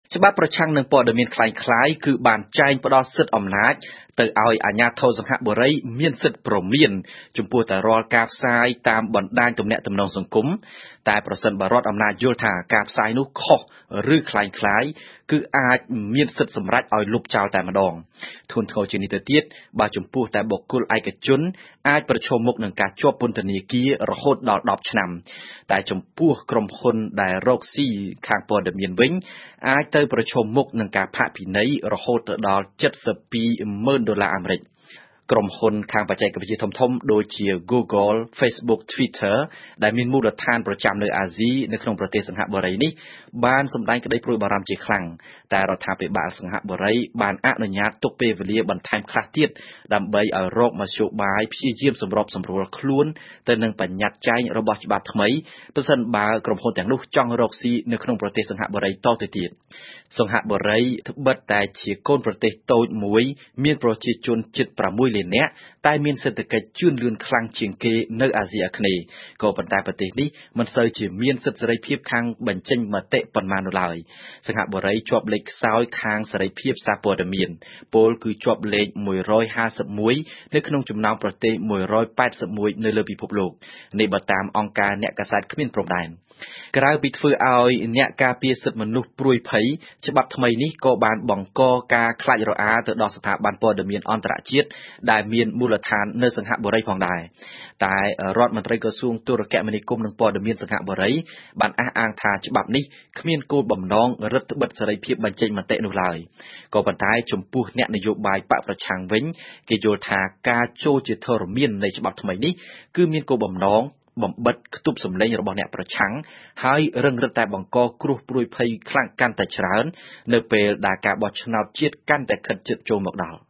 ច្បាប់ប្រឆាំងនឹងព័ត៌មានคล้ายៗគឺបានចែងផ្ដល់សិទ្ធិអំណាចទៅឲ្យអាជ្ញាធរសង្ហបុរីមានសិទ្ធិព្រមានចំពោះតែរាល់ការផ្សាយតាមបណ្ដាញទំនាក់ទំនងសង្គមតែប្រសិនបើរដ្ឋអំណាចយល់ថាការផ្សាយនោះខុសឬคล้ายៗគឺអាចមានសិទ្ធិសម្រេចឲ្យលុបចោលតែម្ដងធ្ងន់ធ្ងរជាងនេះទៅទៀតបើចំពោះតែបុគ្គលឯកជនអាចប្រឈមមុខនឹងការជាប់ពន្ធនាគាររហូតដល់10ឆ្នាំតែចំពោះក្រុមហ៊ុនដែលរកស៊ីខាងព័ត៌មានវិញអាចទៅប្រឈមមុខនឹងការផាកពិន័យរហូតទៅដល់$72,000 អាមេរិកក្រុមហ៊ុនខាងបច្ចេកវិទ្យាធំៗដូចជា Google, Facebook, Twitter ដែលមានមូលដ្ឋានប្រចាំនៅអាស៊ីនៅក្នុងប្រទេសសិង្ហបុរីនេះបានសម្ដែងក្តីព្រួយបារម្ភជាខ្លាំងតែរដ្ឋាភិបាលសិង្ហបុរីបានអនុញ្ញាតទុកពេលវេលាបន្ថែមខ្លះទៀតដើម្បីឲ្យរកមធ្យោបាយព្យាយាមសម្របសម្រួលខ្លួនទៅនឹងបញ្ញត្តិចែងរបស់ច្បាប់ថ្មីប្រសិនបើក្រុមហ៊ុនទាំងនោះចង់រកស៊ីនៅក្នុងប្រទេសសិង្ហបុរីតទៅទៀតសិង្ហបុរីត្បិតតែជាកូនប្រទេសតូចមួយមានប្រជាជនជិត6លាននាក់តែមានសេដ្ឋកិច្ចជឿនលឿនខ្លាំងជាងគេនៅអាស៊ីអាគ្នេយ៍ក៏ប៉ុន្តែប្រទេសនេះមិនសូវជាមានសិទ្ធិសេរីភាពខាងបញ្ចេញមតិប៉ុន្មាននោះឡើយសិង្ហបុរីជាប់លេខខ្សោយខាងសេរីភាពសារព័ត៌មានពលគឺជាប់លេខ151នៅក្នុងចំណោមប្រទេស181នៅលើពិភពលោកនេះបើតាមអង្គការអ្នកកាសែតគ្មានព្រំដែនក្រៅពីធ្វើឲ្យអ្នកការពារសិទ្ធិមនុស្សព្រួយភ័យច្បាប់ថ្មីនេះក៏បានបង្កការខ្លាចរអាទៅដល់ស្ថាប័នព័ត៌មានអន្តរជាតិដែលមានមូលដ្ឋាននៅសិង្ហបុរីផងដែរតែរដ្ឋមន្ត្រីក្រសួងទូរគមនាគមន៍និងព័ត៌មានសិង្ហបុរីបានអះអាងថាច្បាប់នេះគ្មានគោលបំណងរឹតបន្តឹងសេរីភាពបញ្ចេញមតិនោះឡើយក៏ប៉ុន្តែចំពោះអ្នកនយោបាយបកប្រឆាំងវិញគេយល់ថាការចូលជាធរមាននៃច្បាប់ថ្មីនេះគឺមានគោលបំណងបំបិទខ្ទប់សម្លេងរបស់អ្នកប្រឆាំងហើយរឹងរឹតតែបង្កគ្រោះព្រួយភ័យខ្លាំងកាន់តែច្រើននៅពេលដែលការបោះឆ្នោតជាតិកាន់តែខិតជិតចូលមកដល់